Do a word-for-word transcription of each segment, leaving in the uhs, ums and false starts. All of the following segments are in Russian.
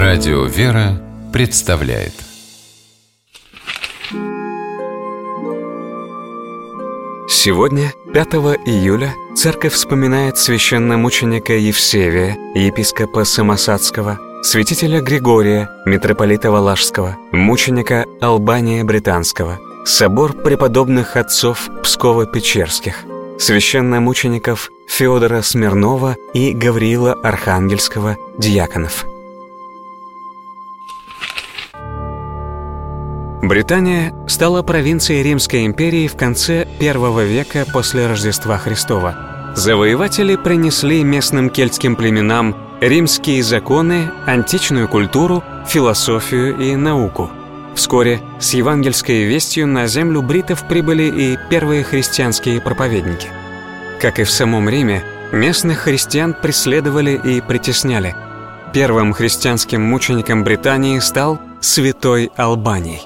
Радио «Вера» представляет. Сегодня, пятого июля, церковь вспоминает священномученика Евсевия, епископа Самосадского, святителя Григория, митрополита Валашского, мученика Албания Британского, собор преподобных отцов Псково-Печерских, священномучеников Феодора Смирнова и Гавриила Архангельского, диаконов. Британия стала провинцией Римской империи в конце первого века после Рождества Христова. Завоеватели принесли местным кельтским племенам римские законы, античную культуру, философию и науку. Вскоре с евангельской вестью на землю бритов прибыли и первые христианские проповедники. Как и в самом Риме, местных христиан преследовали и притесняли. Первым христианским мучеником Британии стал святой Албаний.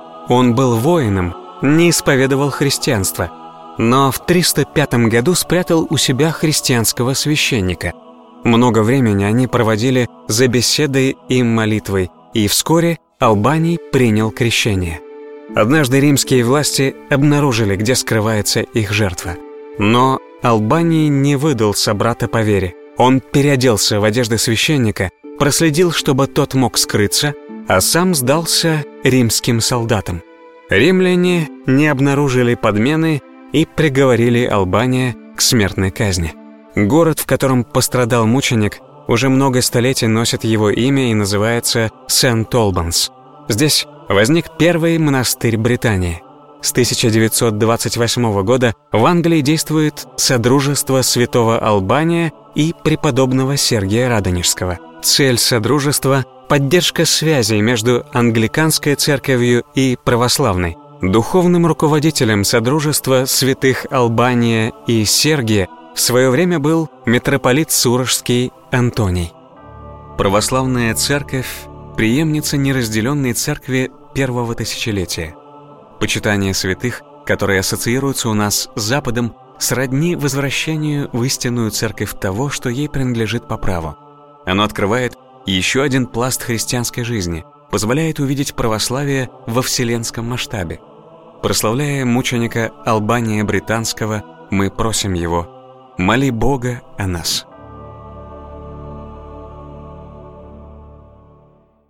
Он был воином, не исповедовал христианство, но в триста пятом году спрятал у себя христианского священника. Много времени они проводили за беседой и молитвой, и вскоре Албаний принял крещение. Однажды римские власти обнаружили, где скрывается их жертва. Но Албаний не выдал собрата по вере. Он переоделся в одежды священника, проследил, чтобы тот мог скрыться, а сам сдался римским солдатам. Римляне не обнаружили подмены и приговорили Албания к смертной казни. Город, в котором пострадал мученик, уже много столетий носит его имя и называется Сент-Олбанс. Здесь возник первый монастырь Британии. С тысяча девятьсот двадцать восьмого года в Англии действует Содружество святого Албания и преподобного Сергия Радонежского. Цель Содружества – поддержка связей между англиканской церковью и православной. Духовным руководителем Содружества святых Албания и Сергия в свое время был митрополит Сурожский Антоний. Православная церковь – преемница неразделенной церкви первого тысячелетия. Почитание святых, которые ассоциируются у нас с Западом, сродни возвращению в истинную церковь того, что ей принадлежит по праву. Оно открывает еще один пласт христианской жизни, позволяет увидеть православие во вселенском масштабе. Прославляя мученика Албания Британского, мы просим его: моли Бога о нас.